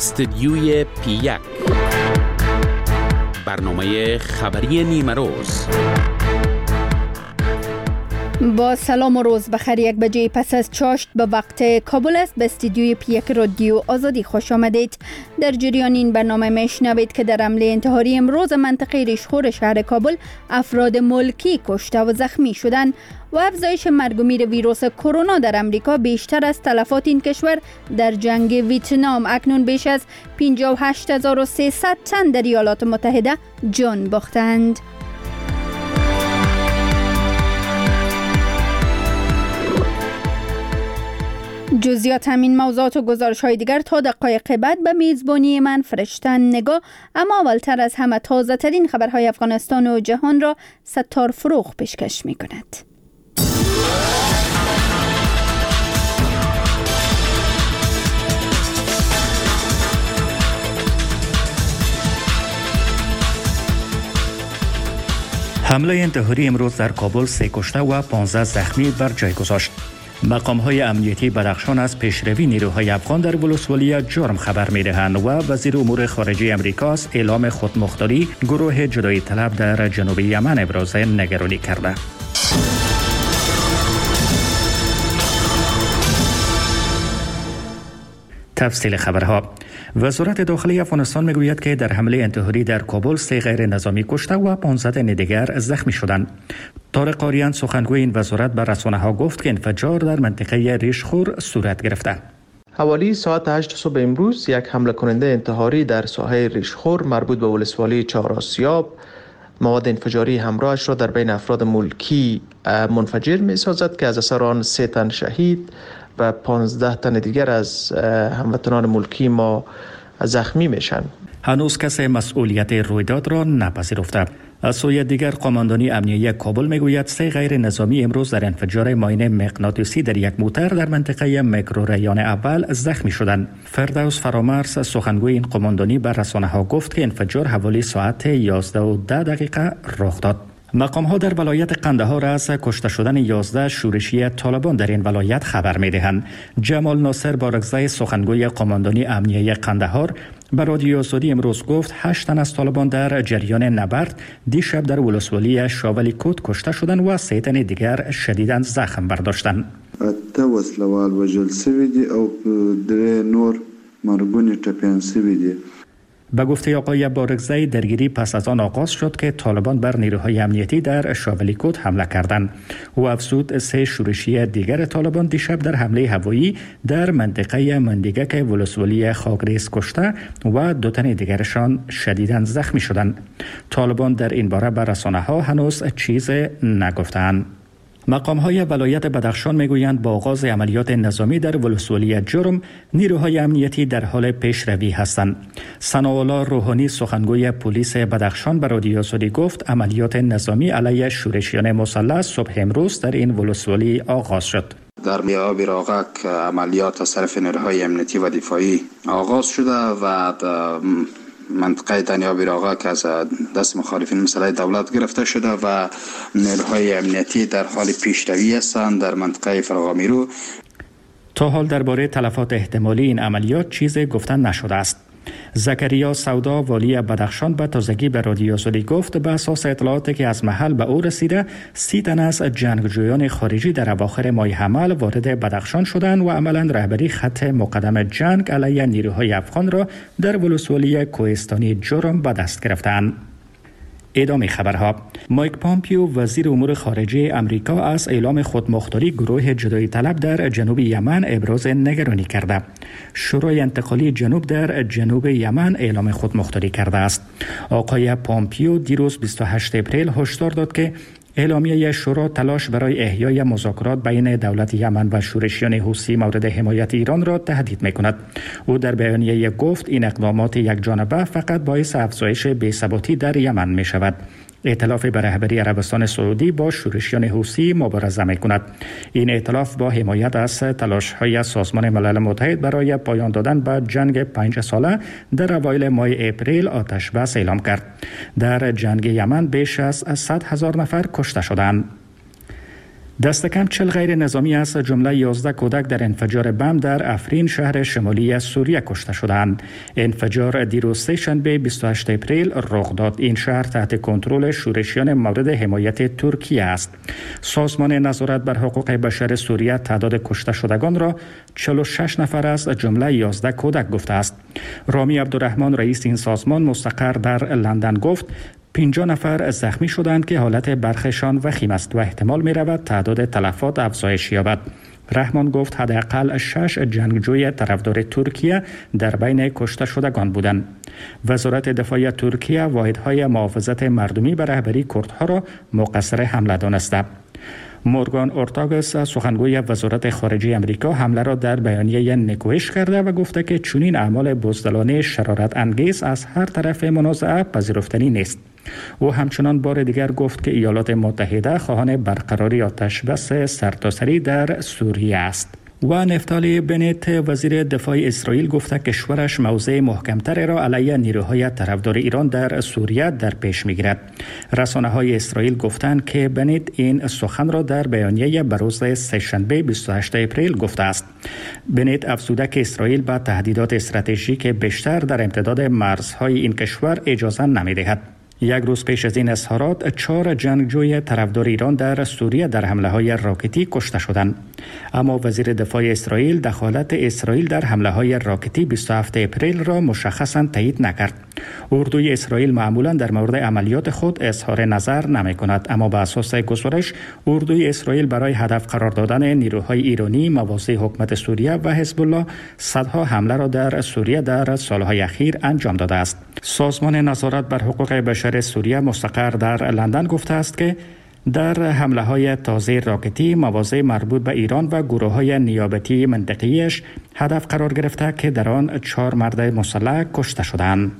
استدیوی پی1 برنامه خبری نیمه روز. با سلام و روز بخیر. 1 بجه پس از چاشت به وقت کابل است. به استودیوی پی1 رادیو آزادی خوش آمدید. در جریان این برنامه میشنوید که در حمله انتحاری امروز منطقه ریشخور شهر کابل افراد ملکی کشته و زخمی شدند و افزایش مرگ و میر ویروس کرونا در امریکا بیشتر از تلفات این کشور در جنگ ویتنام. اکنون بیش از 58300 تن در ایالات متحده جان باختند. جزئیات همین موضوعات و گزارش‌های دیگر تا دقایق بعد به میزبانی من فرشتن نگاه. اما اولتر از همه تازه ترین خبرهای افغانستان و جهان را ستار فروغ پیشکش می‌کند. حمله انتحاری امروز در کابل 3 کشته و 15 زخمی بر جای گذاشت. مقام‌های امنیتی بدخشان از پیشروی نیروهای افغان در ولسوالی جرم خبر می‌دهند و وزیر امور خارجه امریکا از اعلام خودمختاری گروه جدایی طلب در جنوب یمن ابراز نگرانی کرده. تفصیل خبرها. وزارت داخلی افغانستان میگوید که در حمله انتحاری در کابل 3 غیر نظامی کشته و 15 تن دیگر زخمی شدند. طارق قاریان سخنگوی این وزارت به رسانه‌ها گفت که انفجار در منطقه ریشخور صورت گرفته. حوالی ساعت 8 صبح امروز یک حمله کننده انتحاری در ساحه ریشخور مربوط به ولسوالی 4 آسیاب مواد انفجاری همراهش را در بین افراد ملکی منفجر می‌سازد که از اثر آن 3 تن شهید و 15 تن دیگر از هموطنان ملکی ما زخمی میشن. هنوز کسی مسئولیت رویداد را نپذیرفته. از سوی دیگر قماندانی امنیتی کابل میگوید 3 غیر نظامی امروز در انفجار ماین مغناطیسی در یک موتر در منطقه میکروریان اول زخمی شدند. فردوس فرامرز سخنگوی این قماندانی به رسانه‌ها گفت که انفجار حوالی ساعت 11:10 رخ داد. مقام‌ها در ولایت قندهار از کشته شدن 11 شورشی طالبان در این ولایت خبر می‌دهند. جمال ناصر بارگزای سخنگوی قماندانی امنیتی قندهار به رادیو آزادی امروز گفت 8 تن از طالبان در جریان نبرد دیشب در ولسوالی شاولی کوت کشته شدند و 3 تن دیگر شدیداً زخم برداشتند. اته وسلوال وژل شوي دي او 3 نور مرګونی ټپیان شوي دي. به گفته آقای بارگزای درگیری پس از آن آغاز شد که طالبان بر نیروهای امنیتی در شاولیکوت حمله کردند. او افزود 3 شورشی دیگر طالبان دیشب در حمله هوایی در منطقه مندیگک ولسوالی خاکریز کشته و 2 تن دیگرشان شدیداً زخمی شدند. طالبان در این باره به رسانه‌ها هنوز چیز نگفتند. مقام‌های ولایت بدخشان میگویند با آغاز عملیات نظامی در ولسوالی جرم نیروهای امنیتی در حال پیشروی هستند. ثناءالله روحانی سخنگوی پلیس بدخشان به رادیو آزادی گفت عملیات نظامی علیه شورشیان مسلح صبح امروز در این ولسوالی آغاز شد. در میاب راغک عملیات از طرف نیروهای امنیتی و دفاعی آغاز شده و منطقه دنیابی راغا که از دست مخالفین مسلح دولت گرفته شده و نیروهای امنیتی در حال پیشروی هستند در منطقه فرغامیرو. تا حال درباره تلفات احتمالی این عملیات چیزی گفتن نشده است. زکریا سودا والی بدخشان به تازگی به رادیو آزادی گفت به اساس اطلاعاتی که از محل به او رسیده 30 تن از جنگجویان خارجی در اواخر ماه حمل وارد بدخشان شدند و عملا رهبری خط مقدم جنگ علیه نیروهای افغان را در ولسوالی کوهستانی جرم به دست گرفتند. ادامه خبرها. مایک پامپیو وزیر امور خارجه امریکا از اعلام خودمختاری گروه جدایی طلب در جنوب یمن ابراز نگرانی کرده. شورای انتقالی جنوب در جنوب یمن اعلام خودمختاری کرده است. آقای پامپیو دیروز 28 اپریل هشدار داد که اعلامیه شورا تلاش برای احیای مذاکرات بین دولت یمن و شورشیان حوثی مورد حمایت ایران را تهدید می‌کند. او در بیانیه گفت این اقدامات یکجانبه فقط باعث افزایش بی‌ثباتی در یمن می‌شود. ائتلاف به رهبری عربستان سعودی با شورشیان حوثی مبارزه می‌کند. این ائتلاف با حمایت از تلاش‌های سازمان ملل متحد برای پایان دادن به جنگ 5 ساله در اوایل ماه اپریل آتش بس اعلام کرد. در جنگ یمن بیش از 100,000 نفر کشته شدند. دست کم 40 غیر نظامی از جمله 11 کودک در انفجار بم در افرین شهر شمالی سوریه کشته شدند. انفجار دیروز سه‌شنبه 28 اپریل رخ داد. این شهر تحت کنترل شورشیان مورد حمایت ترکیه است. سازمان نظارت بر حقوق بشر سوریه تعداد کشته شدگان را 46 نفر از جمله 11 کودک گفته است. رامی عبدالرحمن رئیس این سازمان مستقر در لندن گفت 50 نفر زخمی شدند که حالت برخشان وخیم است و احتمال می رود تعداد تلفات افزایش یابد. رحمان گفت حداقل 6 جنگجوی طرفدار ترکیه در بین کشته شدگان بودند. وزارت دفاع ترکیه واحدهای محافظت مردمی به رهبری کردها را مقصر حمله دانسته. مورگان اورتاگس سخنگوی وزارت خارجه امریکا حمله را در بیانیه نکوهش کرده و گفته که چنین اعمال بزدلانه شرارت انگیز از هر طرف منازعه پذیرفتنی نیست. او همچنان بار دیگر گفت که ایالات متحده خواهان برقراری آتش بس سرتاسری در سوریه است. و نفتالی بنت وزیر دفاع اسرائیل گفته کشورش موضع محکمتر را علیه نیروهای طرفدار ایران در سوریه در پیش میگیرد. رسانه‌های اسرائیل گفتند که بنت این سخن را در بیانیه به روز سه‌شنبه 28 اپریل گفته است. بنت افزوده که اسرائیل با تهدیدات استراتژیک بیشتر در امتداد مرزهای این کشور اجازه نمی‌دهد. یک روز پیش از این اظهارات 4 جنگجوی طرفدار ایران در سوریه در حمله‌های راکتی کشته شدند. اما وزیر دفاع اسرائیل دخالت اسرائیل در حمله‌های راکتی 27 اپریل را مشخصاً تایید نکرد. اردوی اسرائیل معمولاً در مورد عملیات خود اظهار نظر نمی‌کند، اما بر اساس گزارش اردوی اسرائیل برای هدف قرار دادن نیروهای ایرانی مواضع حکومت سوریه و حزب الله صدها حمله را در سوریه در سالهای اخیر انجام داده است. سازمان نظارت بر حقوق بشر سوریه مستقر در لندن گفته است که در حمله‌های تازه راکتی مواضع مربوط به ایران و گروه‌های نیابتی منطقیش هدف قرار گرفته که در آن 4 مرد مسلح کشته شدند.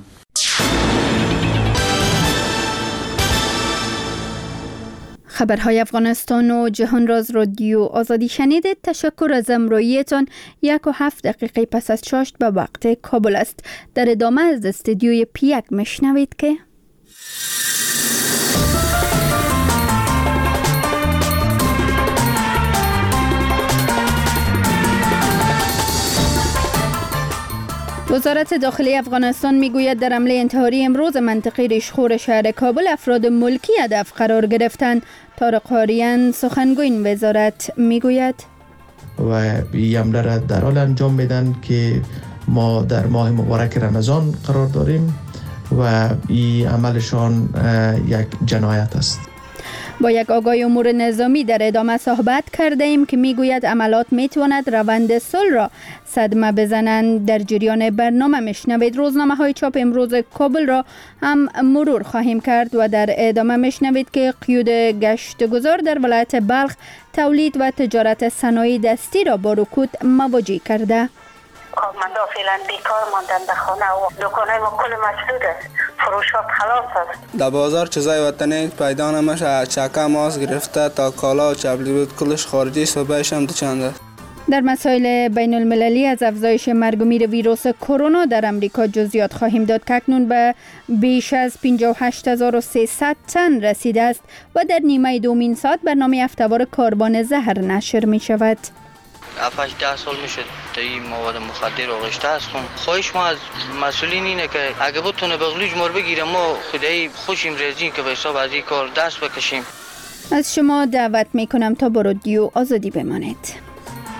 خبرهای افغانستان و جهان راز رادیو آزادی شنیدید. تشکر از همراهیتان. 1:07 دقیقه پس از چاشت به وقت کابل است. در ادامه از استودیوی پیک میشنوید که وزارت داخلی افغانستان میگوید در حمله انتحاری امروز منطقه ریشخور شهر کابل افراد ملکی هدف قرار گرفتند. طارق حاریان سخنگوی این وزارت میگوید و این حمله را در حال انجام میدن که ما در ماه مبارک رمضان قرار داریم و این عملشان یک جنایت است. با یک آگاه امور نظامی در ادامه صحبت کرده ایم که میگوید عملات میتواند روند صلح را صدمه بزنند. در جریان برنامه میشنوید روزنامه‌های چاپ امروز کابل را هم مرور خواهیم کرد و در ادامه میشنوید که قیود گشتگزار در ولایت بلخ تولید و تجارت صنایع دستی را با رکود مواجه کرده. کارمندا فعلا بیکار ماندن در خانه و دکانای ما کل مسدود است. فروشات خلاص است. در بازار چیزای وطنی پیدا نمیشه. چکه ماست گرفته تا کالا و چپلی بود کلش خارجی صبحش هم چند است. در مسائل بین المللی از افزایش مرگ و میر ویروس کرونا در امریکا جزئیات خواهیم داد که اکنون به بیش از 58300 تن رسیده است و در نیمه دومین ساعت برنامه هفته‌وار کاروان زهر نشر می شود. 7-8 سال میشه تا این مواد مخدر آغشته است. خواهش ما از مسئولین اینه که اگه بتونه بغلوج مار بگیره ما خدایی خوشیم رزین که به حساب از این کار دست بکشیم. از شما دعوت میکنم تا با رادیو آزادی بمانید.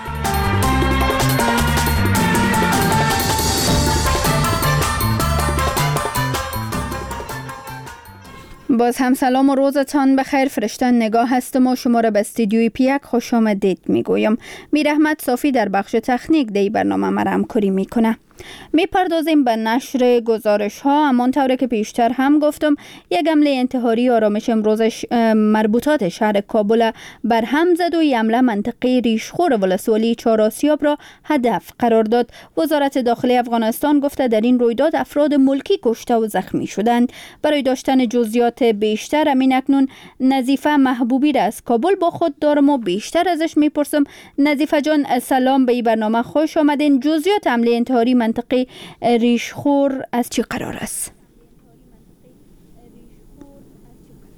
باز هم سلام و روزتان بخیر. فرشتن نگاه هستم و شما را به استودیوی پیک خوش آمدید میگویم. میر احمد صافی در بخش تکنیک دی برنامه مرا همکاری میکنه. میپردازیم به نشر گزارش ها. همانطور که پیشتر هم گفتم یک حمله انتحاری آرامش امروز مربوطات شهر کابل بر هم زد و این حمله منطقه ریشخور ولسوالی 4 آسیاب را هدف قرار داد. وزارت داخلی افغانستان گفته در این رویداد افراد ملکی کشته و زخمی شدند. برای داشتن جزئیات بیشتر همین اکنون نظیفه محبوبی را از کابل با خود دارم و بیشتر ازش میپرسم. نظیفه جان سلام، به این برنامه خوش آمدین. جزئیات حمله انتحاری منطقه ریشخور از چی قرار است؟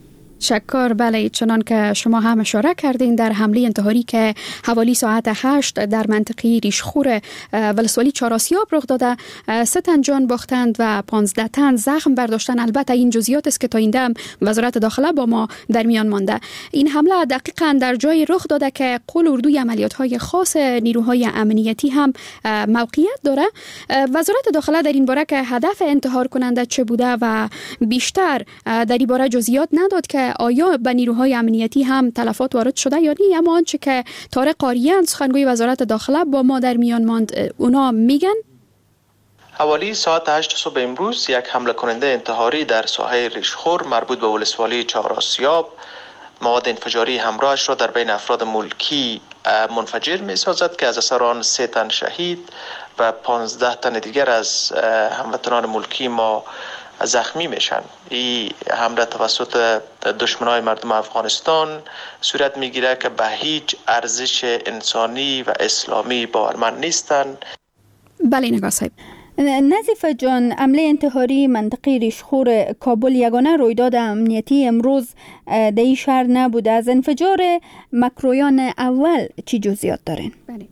شکر. بله، چنان که شما هم اشاره کردین، در حمله انتحاری که حوالی ساعت 8 در منطقه ریشخور ولسوالی چهار آسیاب رخ داده، 3 تن جان باختند و 15 تن زخم برداشتن. البته این جزئیات است که تا این دم وزارت داخله با ما در میان مانده. این حمله دقیقاً در جای رخ داده که قول اردوی عملیات‌های خاص نیروهای امنیتی هم موقعیت داره. وزارت داخله در این باره که هدف انتحار کننده چه بوده و بیشتر در این باره جزئیات نداد که آیا به نیروهای امنیتی هم تلفات وارد شده یا نه. اما آنچه که طارق قاریان سخنگوی وزارت داخله با ما در میان ماند، اونا میگن حوالی ساعت 8 صبح امروز یک حمله کننده انتحاری در ساحه ریشخور مربوط به ولسوالی چهار آسیاب مواد انفجاری همراهش را در بین افراد ملکی منفجر می سازد که از اثر آن 3 تن شهید و 15 تن دیگر از هموطنان ملکی ما زخمی میشن. این حمله توسط دشمنای مردم افغانستان صورت میگیره که به هیچ ارزش انسانی و اسلامی باورمند نیستند. بله نگاه صاحب. نظیفه جان، حمله انتحاری منطقه ریشخور کابل یگانه رویداد امنیتی امروز در این شهر نبوده. از انفجار مکرویان اول چی جزئیات دارین؟ بله.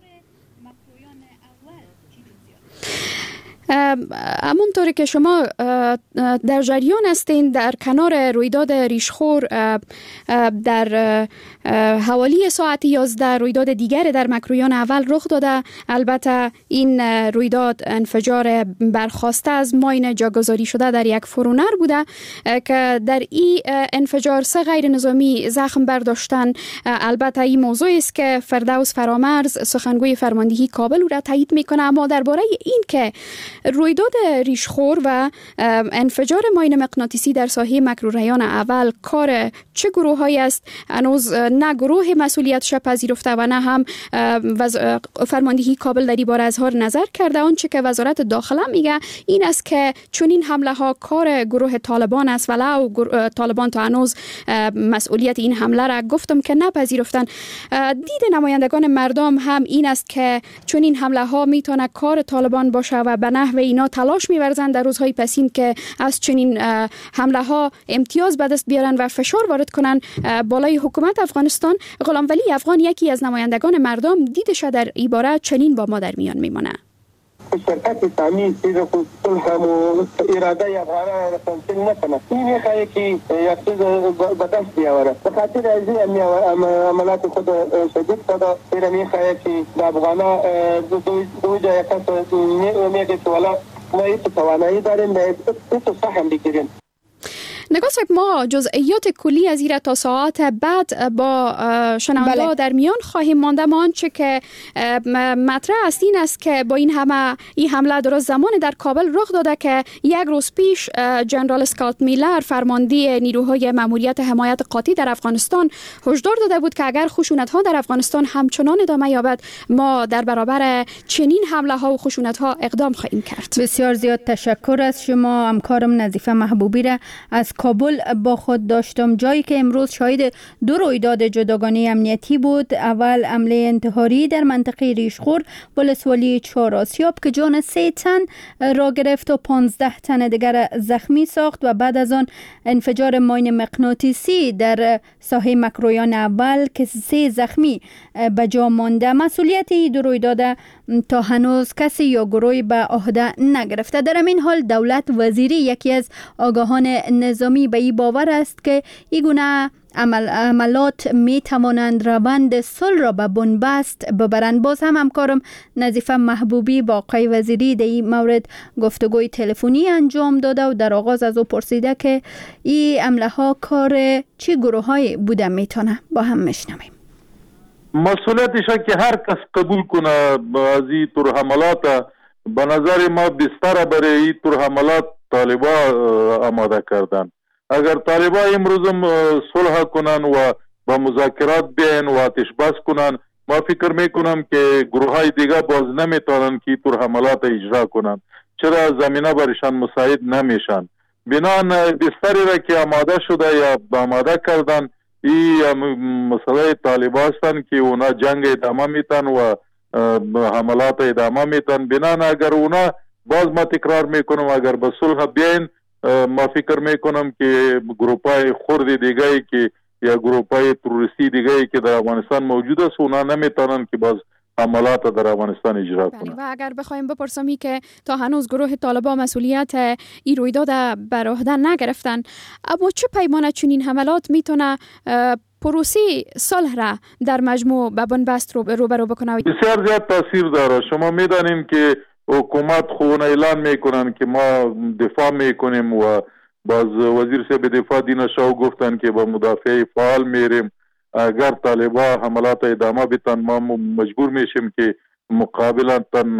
همونطوری که شما در جریان هستین، در کنار رویداد ریشخور در حوالی ساعت 11 رویداد دیگر در مکرویان اول رخ داده. البته این رویداد انفجار برخواسته از ماین جاگذاری شده در یک فرونر بوده که در این انفجار 3 غیر نظامی زخم برداشتن. البته این موضوع است که فردوس فرامرز سخنگوی فرماندهی کابل را تایید میکنه. اما درباره این که رویداد ریشخور و انفجار ماین مغناطیسی در ساحه مکروریان اول کار چه گروه‌هایی است، هنوز نه گروه مسئولیتش پذیرفته و نه هم فرماندهی کابل در این باره اظهار نظر کرده. آنچه که وزارت داخله میگه این است که چون این حمله ها کار گروه طالبان است، ولو طالبان تا هنوز مسئولیت این حمله را گفتم که نپذیرفتن. دید نمایندگان مردم هم این است که چون این حمله ها میتونه کار طالبان باشه و به نحو اینا تلاش می‌ورزند در روزهای پسین که از چنین حمله ها امتیاز به دست بیارن و فشار وارد کنن بالای حکومت افغانستان. غلام ولی افغان یکی از نمایندگان مردم دیدش در این باره چنین با ما در میان میمونه. شرکت تامین چیز خود صلح و اراده افغانان را تمثیل نکنه. این میخواهی که یک چیز به دست بیاوره. به خاطر از این عملات خود شدید شده. این میخواهی که افغانان دو جای کس میگه که والا ما این توانایی داریم به این سهم بگیریم. نگاه صاحب، ما جزئیات کلی از این تا ساعت بعد با شنونده در میان خواهیم مانده. ما آنچه که مطرح است این است که با این حمله درست زمان در کابل رخ داده که یک روز پیش جنرال اسکات میلر فرمانده نیروهای ماموریت حمایت قاطع در افغانستان هشدار داده بود که اگر خشونت ها در افغانستان همچنان ادامه یابد ما در برابر چنین حمله ها و خشونت ها اقدام خواهیم کرد. بسیار زیاد تشکر از شما. همکارم نظیفه محبوبی را از کابل با خود داشتم، جایی که امروز شاهد 2 رویداد جداگانه امنیتی بود. اول حمله انتحاری در منطقه ریشخور ولسوالی چهار آسیاب که جان 3 تن را گرفت و 15 تن دیگر زخمی ساخت و بعد از آن انفجار ماین مغناطیسی در ساحه مکرویان اول که 3 زخمی به جا مانده. مسئولیت این 2 رویداد تا هنوز کسی یا گروهی به عهده نگرفته. در این حال دولت وزیری یکی از آگاهان نظامی به این باور است که این گونه عملات می توانند روند صلح را به بنبست ببرند. باز هم همکارم نظیفه محبوبی با آقای وزیری در این مورد گفتگوی تلفنی انجام داده و در آغاز از او پرسیده که این حمله ها کار چه گروه های بوده میتونه. با هم میشنویم. مسئولیتش که هر کس قبول کنه از این طور حملات، به نظر ما بستر برای این طور حملات طالبا آماده کردن. اگر طالبا امروز صلح کنن و با مذاکرات بیاین و آتش بس کنن، ما فکر میکنم که گروه های دیگه باز نمیتونن که طور حملات اجرا کنن، چرا زمینه برشان مساعد نمیشن. بنان بستری را که آماده شده یا آماده کردن، این مسئله طالبا هستن که اونا جنگ ادامه میتن و حملات ادامه میتن. بنان اگر اونا باز ما تکرار میکنم اگر به صلح بیاین ما فکر میکنم که گروپای خرد دیگه‌ای که یا گروپای تروریستی دیگه‌ای که در افغانستان موجود است اونا نمیتونن که باز حملات در افغانستان اجرا کنند. و اگر بخوایم بپرسیم که تا هنوز گروه طالبان مسئولیت این رویداد بر عهده نگرفتن، اما چه پیمانه چنین حملات میتونه پروسه صلح را در مجموع به بنبست روبرو بکنه؟ بسیار زیاد تاثیر داره. شما میدانیم که حکومت خود اعلان میکنن که ما دفاع میکنیم و باز وزیر صاحب دفاع دینا شاه گفتن که با مدافع فعال میریم. اگر طالبا حملات ادامه بیتن ما مجبور میشیم که مقابلا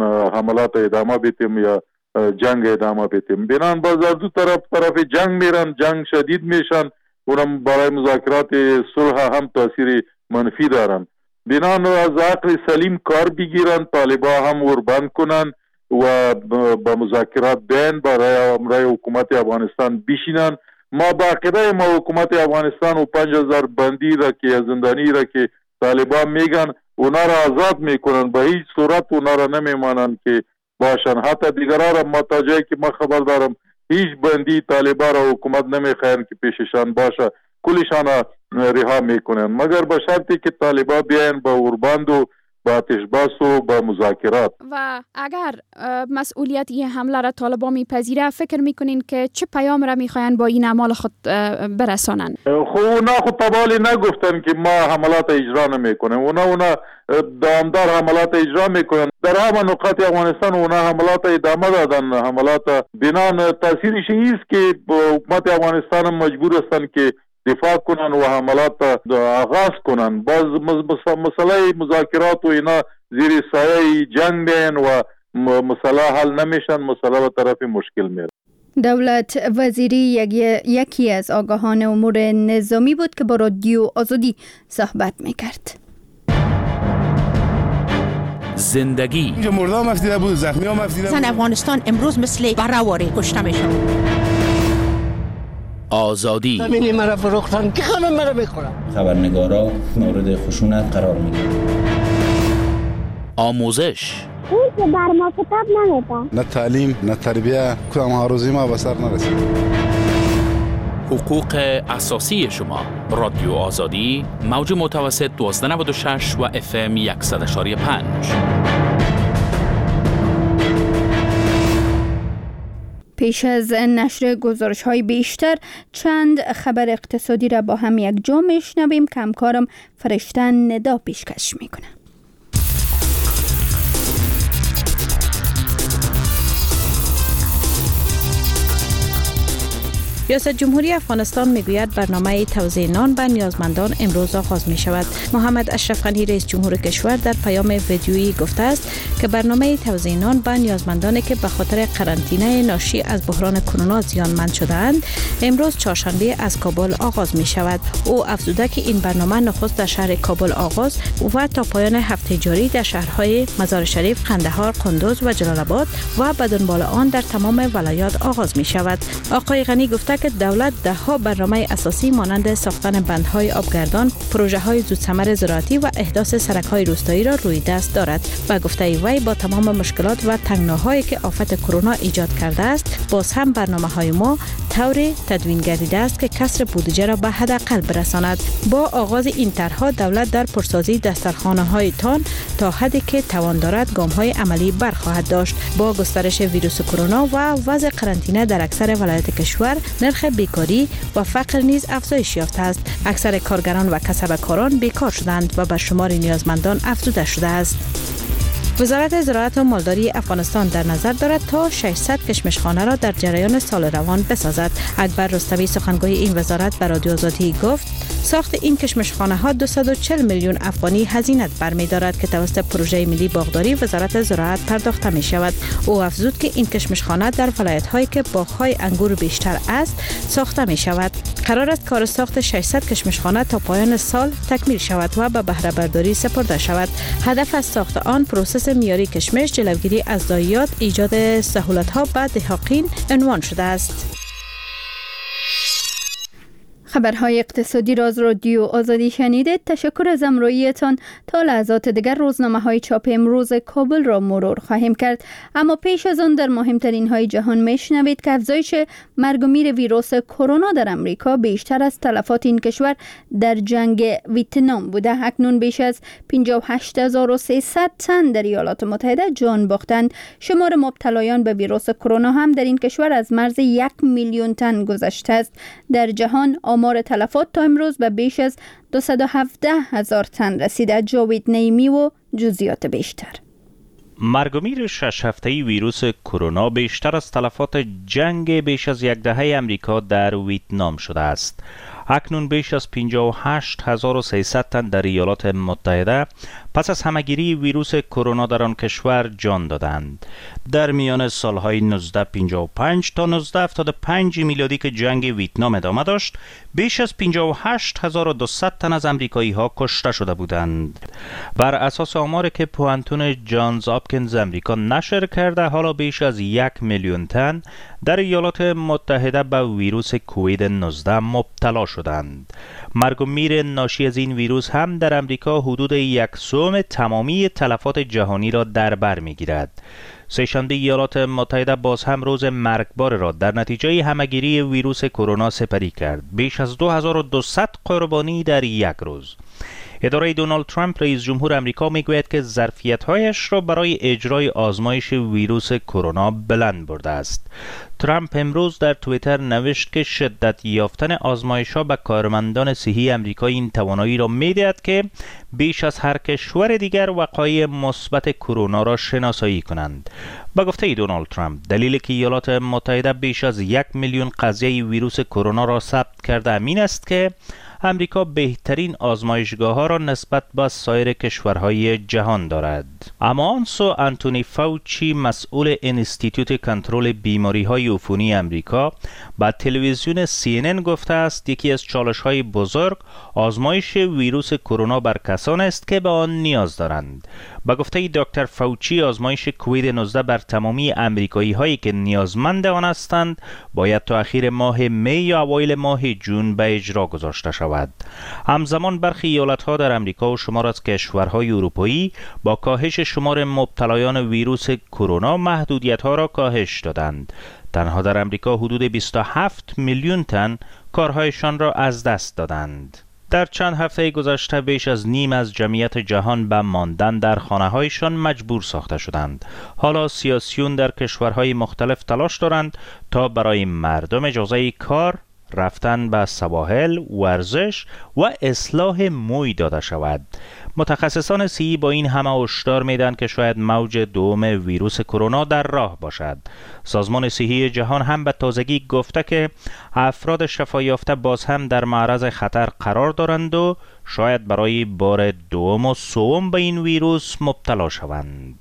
حملات ادامه بیتیم یا جنگ ادامه بیتیم. بنان باز از دو طرف جنگ میرن، جنگ شدید میشن، اونم برای مذاکرات صلح هم تاثیر منفی دارن. بنان از عقل سلیم کار بگیرن، طالبا هم وربند کنن و با مذاکرات بین برای امرای حکومت افغانستان بشینن. ما باقیده ما حکومت افغانستان و 5000 بندی را که زندانی را که طالبان میگن اونا را آزاد میکنن، به هیچ صورت اونا را نمیمانن که باشن. حتی دیگران را ما تا جایی که ما خبر دارم هیچ بندی طالبان را حکومت نمیخواین که پیششان باشه، کلشان رها میکنن، مگر به شرطی که طالبان بیاین با اوربند و با آتش‌بس و با مذاکرات. و اگر مسئولیت این حمله را طالبان میپذیره، فکر میکنین که چه پیام را میخواین با این اعمال خود برسانن؟ اونا خود طبالی نگفتن که ما حملات اجرا نمیکنیم. اونا دامدار حملات اجرا میکنن. در همه نقاط افغانستان اونا حملات ادامه دادن. حملات بنان تاثیرش ایست که حکومت افغانستان مجبور هستن که دفاع کنن و حملات آغاز کنن. باز مسئله مذاکرات و اینا زیر سایه جنگ بین و مسئله حل نمیشن، مسئله به طرف مشکل میره. دولت وزیری یکی از آگاهان امور نظامی بود که با رادیو آزادی صحبت میکرد. زندگی اینجا مرده هم افتیده بود، زخمی هم افتیده بود. زن افغانستان امروز مثل برهواری کشته میشن. آزادی همینی مرا فروختن که همه مرا بخورن. خبرنگارا مورد خشونت قرار میگیرن. آموزش اون که بر ما کتاب نمیدن. نه تعلیم نه تربیه، کدام هاروزی ما به سر نرسید. حقوق اساسی شما. رادیو آزادی، موج متوسط 1296 و FM 100.5. پیش از نشر گزارش‌های بیشتر چند خبر اقتصادی را با هم یک جا میشنویم که همکارم فرشته ندا پیشکش میکنه. ریاست جمهوری افغانستان میگوید برنامه توزیع نان به نیازمندان امروز آغاز می شود. محمد اشرف غنی رئیس جمهور کشور در پیام ویدیویی گفته است که برنامه توزیع نان به نیازمندانی که به خاطر قرنطینه ناشی از بحران کرونا زیانمند شده‌اند امروز چهارشنبه از کابل آغاز می شود. او افزوده که این برنامه نخست در شهر کابل آغاز و تا پایان هفته جاری در شهرهای مزار شریف، قندهار، قندوز و جلال آباد و به دنبال آن در تمام ولایات آغاز می شود. آقای غنی گفته که دولت دهها برنامه اساسی مانند ساختن بندهای آبگردان، پروژه‌های زودثمر زراعتی و احداث سرک‌های روستایی را روی دست دارد و گفته وی با تمام مشکلات و تنگناهایی که آفت کرونا ایجاد کرده است، باز هم برنامه‌های ما طوری تدوین گردیده است که کسر بودجه را به حداقل برساند. با آغاز این طرح‌ها دولت در پرسازی دسترخوان‌های تان تا حدی که توان دارد گام‌های عملی برخواهد داشت. با گسترش ویروس کرونا و وضع قرنطینه در اکثر ولایات کشور، نرخ بیکاری و فقر نیز افزایش یافته است. اکثر کارگران و کسبکاران بیکار شدند و بر شمار نیازمندان افزوده شده است. وزارت زراعت و مالداری افغانستان در نظر دارد تا 600 کشمشخانه را در جریان سال روان بسازد. اکبر رستوی سخنگوی این وزارت به رادیو آزادی گفت ساخت این کشمشخانه ها 240 میلیون افغانی هزینه برمی‌دارد که توسط پروژه ملی باغداری وزارت زراعت پرداخته می شود. او افزود که این کشمشخانه در ولایت هایی که باغ‌های انگور بیشتر است ساخته می شود. قرار است کار ساخت 600 کشمشخانه تا پایان سال تکمیل شود و به بهره برداری سپرده شود. هدف از ساخت آن پروسس معیاری کشمش، جلوگیری از ضایعات، ایجاد سهولت‌ها به دهقان عنوان شده است. خبرهای اقتصادی را از رادیو آزادی شنیدید. تشکر از همراهیتان. تا لحظات دیگر روزنامه‌های چاپ امروز کابل را مرور خواهیم کرد، اما پیش از آن در مهمترین های جهان میشنوید که افزایش مرگ و میر ویروس کرونا در امریکا بیشتر از تلفات این کشور در جنگ ویتنام بوده. اکنون بیش از 58300 تن در ایالات متحده جان باختند. شمار مبتلایان به ویروس کرونا هم در این کشور از مرز 1 میلیون تن گذشته است. در جهان آمار تلفات تا امروز به بیش از 217,000 تن رسیده. جاوید نیمی و جزئیات بیشتر. مرگ و میر 6 هفته‌ای ویروس کرونا بیشتر از تلفات جنگ بیش از یک دهه امریکا در ویتنام شده است. اکنون بیش از 58300 تن در ایالات متحده پس از همه‌گیری ویروس کرونا در آن کشور جان دادند. در میان سالهای 1955 تا 1975 میلادی که جنگ ویتنام ادامه داشت، بیش از 58200 تن از امریکایی‌ها کشته شده بودند. بر اساس آماری که پوانتون جانز آپکینز امریکا نشر کرده، حالا بیش از 1 میلیون تن در ایالات متحده به ویروس کووید 19 مبتلا شدند. مرگ و میر ناشی از این ویروس هم در امریکا حدود 1/3 تمامی تلفات جهانی را در بر می‌گیرد. سه‌شنبه ایالات متحده باز هم روز مرگبار را در نتیجه همه‌گیری ویروس کرونا سپری کرد. بیش از 2200 قربانی در یک روز. اداره دونالد ترامپ رئیس جمهور امریکا میگوید که ظرفیت‌هایش را برای اجرای آزمایش ویروس کرونا بلند برده است. ترامپ امروز در توییتر نوشت که شدت یافتن آزمایش‌ها به کارمندان صحی امریکا این توانایی را می‌دهد که بیش از هر کشور دیگر وقایع مثبت کرونا را شناسایی کنند. با گفته دونالد ترامپ، دلیلی که ایالات متحده بیش از 1 میلیون قضیه ویروس کرونا را ثبت کرده این است که امریکا بهترین آزمایشگاه‌ها را نسبت به سایر کشورهای جهان دارد. اما آنسو آنتونی فاوچی، مسئول انستیتوت کنترل بیماری‌های عفونی امریکا، با تلویزیون CNN گفته است یکی از چالش‌های بزرگ آزمایش ویروس کرونا بر کسان است که به آن نیاز دارند. با گفته دکتر فاوچی، آزمایش کووید 19 بر تمامی امریکایی‌هایی که نیازمند آن هستند باید تا اخیر ماه می یا اوایل ماه جون به اجرا گذاشته شود. همزمان برخی ایالت‌ها در امریکا و شمار از کشورهای اروپایی با کاهش شمار مبتلایان ویروس کرونا محدودیت‌ها را کاهش دادند. تنها در امریکا حدود 27 میلیون تن کارهایشان را از دست دادند. در چند هفته گذشته بیش از نیم از جمعیت جهان به ماندن در خانه‌هایشان مجبور ساخته شدند. حالا سیاسیون در کشورهای مختلف تلاش دارند تا برای مردم اجازه کار، رفتن به سواحل، ورزش و اصلاح موی داده شود. متخصصان صحی با این همه هشدار میدن که شاید موج دوم ویروس کرونا در راه باشد. سازمان صحی جهان هم به تازگی گفته که افراد شفا یافته باز هم در معرض خطر قرار دارند و شاید برای بار دوم و سوم به این ویروس مبتلا شوند.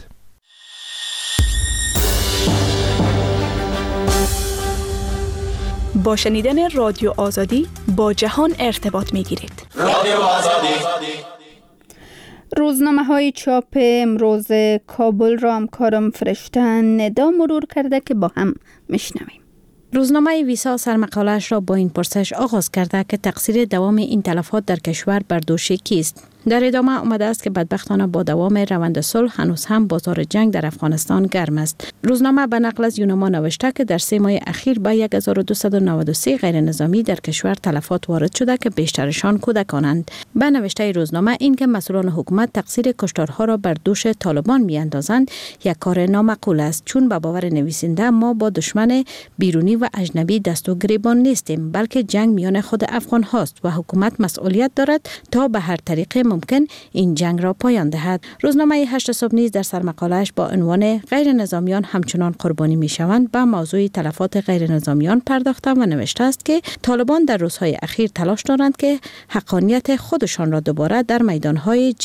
با شنیدن رادیو آزادی با جهان ارتباط می‌گیرید. رادیو آزادی. روزنامه‌های چاپ امروز کابل را همکارم فرشتن ندا مرور کرده که با هم میشنویم. روزنامه ویسا سرمقاله‌اش را با این پرسش آغاز کرده که تقصیر دوام این تلفات در کشور بر دوش کیست؟ در ادامه آمده است که بدبختانه با دوام روند صلح هنوز هم بازار جنگ در افغانستان گرم است. روزنامه به نقل از یونما نوشته که در 3 ماه اخیر به 1293 غیر نظامی در کشور تلفات وارد شده که بیشترشان کودکانند. به نوشته روزنامه این که مسئولان حکومت تقصیر کشتارها را بر دوش طالبان میاندازند یک کار نامعقول است، چون به باور نویسنده ما با دشمن بیرونی و اجنبی دست و گریبان نیستیم، بلکه جنگ میان خود افغان هاست و حکومت مسئولیت دارد تا به هر طریق ممکن این جنگ را پایان دهد. روزنامه 8 صبح نیز در سرمقاله‌اش با عنوان غیر نظامیان همچنان قربانی میشوند به موضوع تلفات غیر نظامیان پرداخته و نوشته است که طالبان در روزهای اخیر تلاش دارند که حقانیت خودشان را دوباره در میدانهای جنگ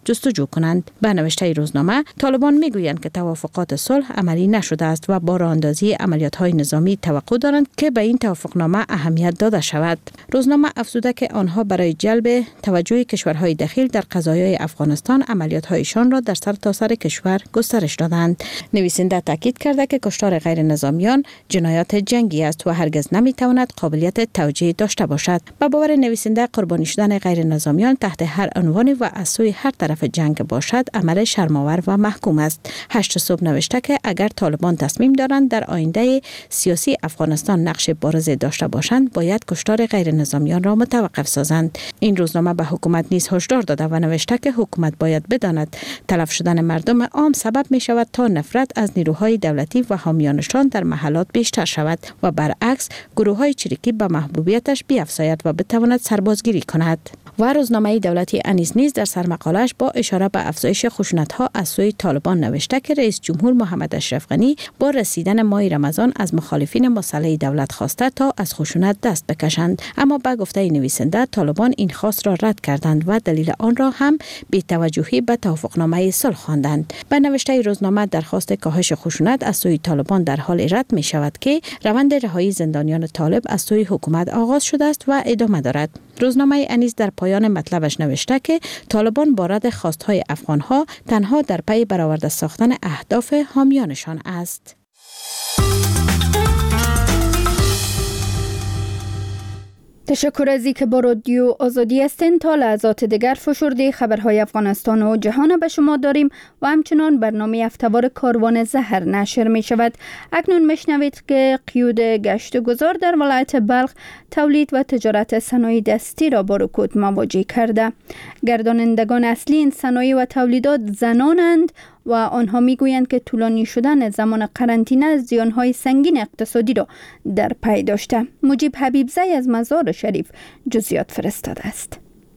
جستجو کنند. به نوشته روزنامه، طالبان میگویند که توافقات صلح عملی نشده است و با راه اندازی عملیات‌های نظامی توقع دارند که به این توافقنامه اهمیت داده شود. روزنامه افزوده که آنها برای جلب توجه کشورهای دخیل در قضایای افغانستان عملیات‌هایشان را در سرتاسر کشور گسترش دادند. نویسنده تاکید کرده که کشتار غیر نظامیان جنایات جنگی است و هرگز نمیتواند قابلیت توجیه داشته باشد. به باور نویسنده، قربانی شدن غیر نظامیان تحت هر عنوان و از سوی هر طرف جنگ باشد عمل شرم‌آور و محکوم است. 8 صبح نوشته که اگر طالبان تصمیم دارند در آینده سیاسی افغانستان نقش بارز داشته باشند، باید کشتار غیر نظامیان را متوقف سازند. این روزنامه به حکومت نیز هشدار داده و نوشته که حکومت باید بداند تلف شدن مردم عام سبب می شود تا نفرت از نیروهای دولتی و حامیانشان در محلات بیشتر شود و برعکس گروه‌های چریکی به محبوبیتش بیفزاید و بتواند سربازگیری کند. و روزنامه دولتی انیس نیز در سرمقاله‌اش با اشاره به افزایش خشونت‌ها از سوی طالبان نوشته که رئیس جمهور محمد اشرف غنی با رسیدن ماه رمضان از مخالفین مسلح دولت خواسته تا از خشونت دست بکشند، اما با گفته نویسنده طالبان این خواست را رد کردند و دلیل آن را هم بی‌توجهی به توافقنامه صلح خواندند. به نوشته روزنامه، درخواست کاهش خشونت از سوی طالبان در حال رد می شود که روند رهایی زندانیان طالب از سوی حکومت آغاز شده است و ادامه دارد. روزنامه انیس در پایان مطلبش نوشته که طالبان با رد خواستهای افغانها تنها در پی برآورده ساختن اهداف حامیانشان است. تشکر از اینکه با رادیو آزادی هستین. تا لحظات دیگر فشرده خبرهای افغانستان و جهان به شما داریم و همچنان برنامه هفته‌وار کاروان زهر نشر می شود. اکنون میشنوید که قیود گشت گذار در ولایت بلخ تولید و تجارت صنایع دستی را با رکود مواجه کرده. گردانندگان اصلی این صنایع و تولیدات زنانند و آنها میگویند که طولانی شدن زمان قرنطینه زیانهای سنگین اقتصادی را در پی داشته. مجیب حبیبزی از مزار شریف جزئیات فرستاده است.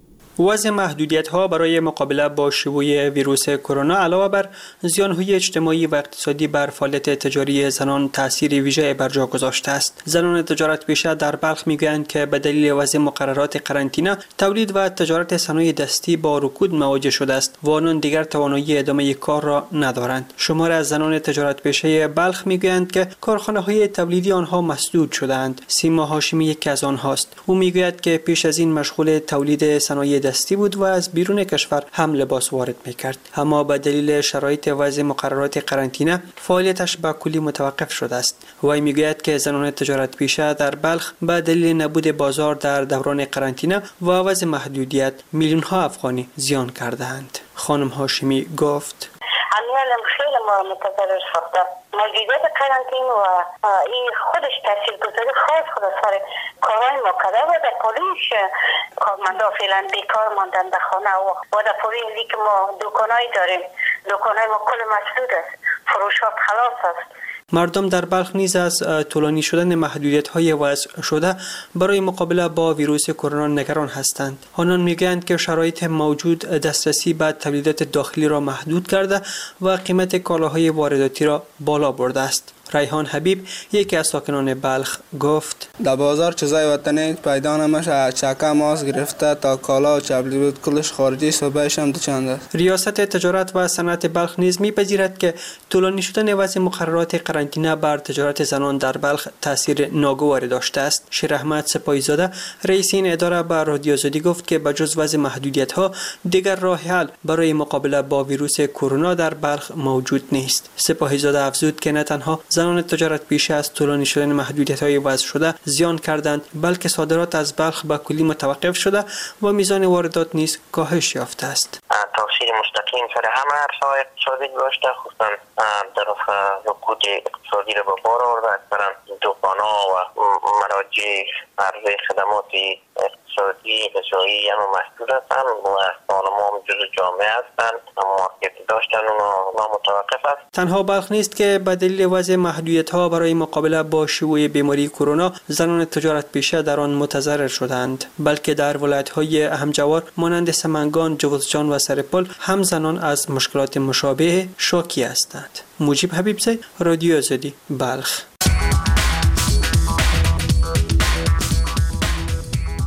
وضع محدودیت‌ها برای مقابله با شیوع ویروس کرونا علاوه بر زیان‌های اجتماعی و اقتصادی بر فعالیت تجاری زنان تأثیر ویژه بر جا گذاشته است. زنان تجارت پیشه در بلخ میگویند که به دلیل وضع مقررات قرنطینه تولید و تجارت صنایع دستی با رکود مواجه شده است و آنان دیگر توانایی ادامه کار را ندارند. شمار از زنان تجارت پیشه بلخ میگویند که کارخانه‌های تولیدی آنها مسدود شده‌اند. سیما هاشمی یکی از آنهاست. او میگوید که پیش از این مشغول تولید صنایع دستی بود و از بیرون کشور هم لباس وارد میکرد، اما به دلیل شرایط وضع مقررات قرنطینه فعالیتش به کلی متوقف شده است. وی میگوید که زنان تجارت پیشه در بلخ به دلیل نبود بازار در دوران قرنطینه و وضع محدودیت میلیون ها افغانی زیان کرده‌اند. خانم هاشمی گفت: عمل خیلی ما متضرر شده. موجودیت قرنطینه و این خودش تاثیرگذاری خاص خود سر کارهای ما کرده و در پولیش کارمندا فعلا بیکار ماندن در خانه و در پولیش که ما دکانایی داریم، دکانای ما کل مسدود است، فروشات خلاص است. مردم در بلخ نیز از طولانی شدن محدودیت‌های وضع شده برای مقابله با ویروس کرونا نگران هستند. آنان میگویند که شرایط موجود دسترسی به تولیدات داخلی را محدود کرده و قیمت کالاهای وارداتی را بالا برده است. ریحان حبیب یکی از ساکنان بلخ گفت: در بازار چیزای وطنی پیدا نمیشه، چکه ماست گرفته تا کالا و چبلیرود کلش خارجی صبحش هم دوچند است. ریاست تجارت و صنعت بلخ نیز میپذیرد که طولانی شدن وضع مقررات قرنطینه بر تجارت زنان در بلخ تاثیر ناگواری داشته است. شیر احمد سپاهیزاده رئیس این اداره به رادیو آزادی گفت که بجز وضع محدودیت‌ها دیگر راه حل برای مقابله با ویروس کرونا در بلخ موجود نیست. سپاهیزاده افزود که نه تنها زنان تجارت پیشه از طولانی شدن محدودیت‌های وضع شده زیان کردند، بلکه صادرات از بلخ به کلی متوقف شده و میزان واردات نیز کاهش یافته است. تاثیر مستقیم سر همه عرصه‌های اقتصادی داشته، خصوصا در رکود اقتصادی را به بار آورده. اکثرا دکان‌ها و مراجع عرضه خدمات اقتصادی غذایی هم محدود هستند و سالم هم جزو جامعه هستند، اما مارکت داشتن اونا متوقف است. تنها بلخ نیست که به دلیل وضع محدودیت‌ها برای مقابله با شیوع بیماری کرونا زنان تجارت پیشه در آن متضرر شدند، بلکه در ولایت‌های همجوار مانند سمنگان، جوزجان و سرپل هم زنان از مشکلات مشابه شاکی هستند. مجیب حبیبزی، رادیو آزادی، بلخ.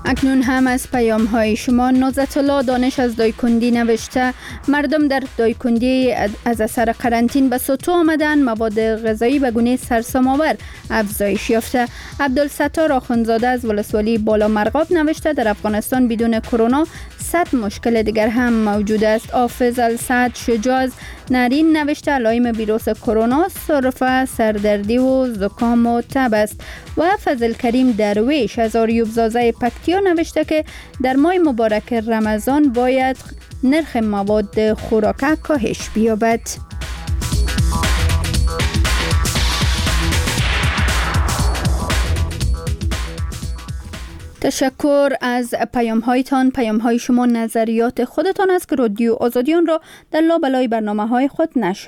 اکنون هم از پیام های شما. نازت الله دانش از دایکندی نوشته مردم در دایکندی از اثر قرنطین به سطوح آمدن، مواد غذایی به گونه سرسام‌آور افزایش یافته. عبدالستار آخوندزاده از ولسوالی بالا مرغاب نوشته در افغانستان بدون کرونا 100 مشکل دیگر هم موجود است. حافظ السعد شجاع نارین نوشته علائم ویروس کرونا سرفه، سردردی و زکام و تب است. و فضل کریم درویش از آریوب زازه پکتیا نوشته که در ماه مبارک رمضان باید نرخ مواد خوراکه کاهش بیابد. تشکر از پیام هایتان. پیام های شما نظریات خودتان است که رادیو آزادی آن را در لابلای برنامه های خود نشر